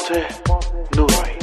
فاتح نورایی.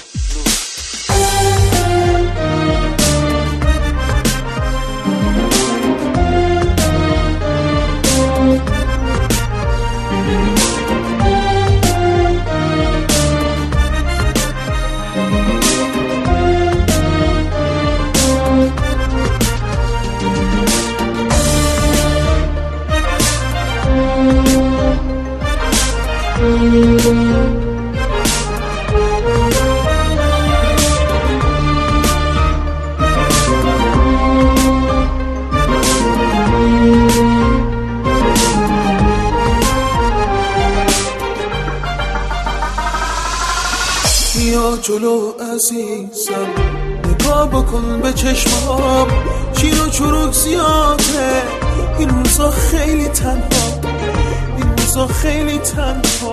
بیا جلو عزیزم، نگاه بکن به چشمام، چین و چروک زیاده این روزا خیلی تنها، این روزا خیلی تنها.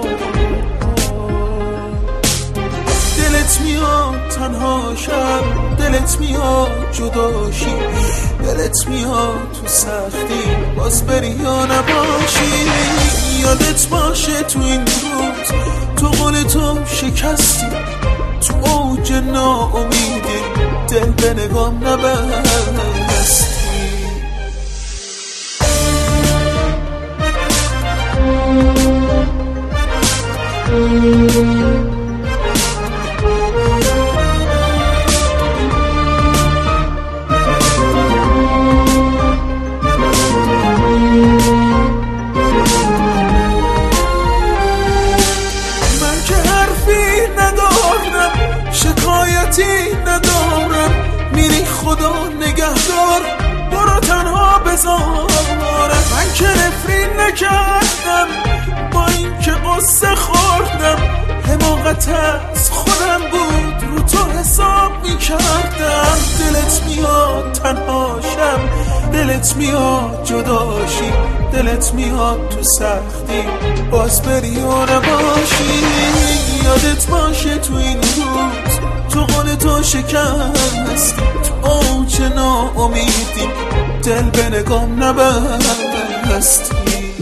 دلت میاد تنها شم، دلت میاد جداشی، دلت میاد تو سختی باز بری یا نباشی. یادت باشه تو این روز تو قول تو شکستی، تو اوج ناامیدی دل به نگام نبستی. شکایتی ندارم، میری خدا نگهدار، برو تنها بذارم. من که نفرین نکردم با این که قصه خوردم، حماقت از خودم بود رو تو حساب میکردم. دلت میاد تنها شم، دلت میاد جداشی، دلت میاد تو سختی باز بری و نباشی. یادت باشه تو این روز تو قول تو شکستی، تو اوج ناامیدی دل به نگام نبستی.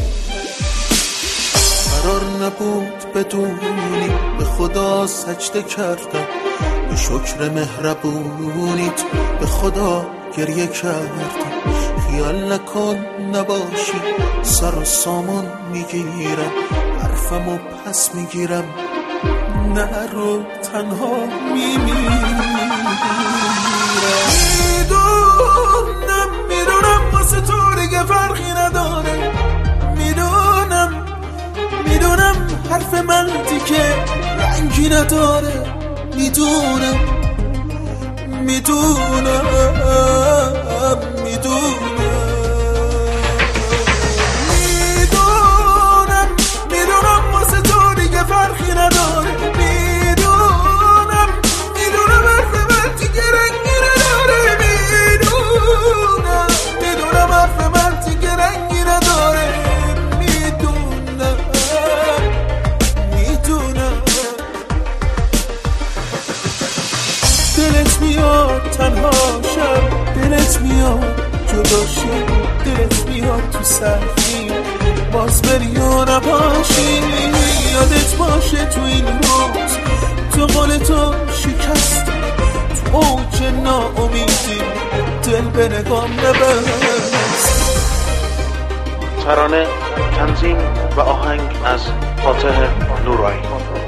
قرار نبود بدونی به خدا سجده کردم، به شکر مهربونیت به خدا گریه کردم. خیال نکن نباشی سر و سامان میگیرم، حرفمو پس میگیرم، نه رو تنها میمیرم. میدونم واسه تو دیگه فرقی نداره، میدونم حرف من دیگه رنگی نداره، میدونم واسه تو دیگه فرقی نداره، میدونم حرف من دیگه رنگی نداره، میدونم حرف من دیگه رنگی نداره، میدونم. دلت میاد تنها شم، دلت میاد جداشی، دلت میاد تو سختی باز بری یا نباشی. یادت باشه تو این روز تو قول تو شکستی، تو اوج ناامیدی دل به نگام نبستی. ترانه، تنظیم و آهنگ از فاتح نورایی.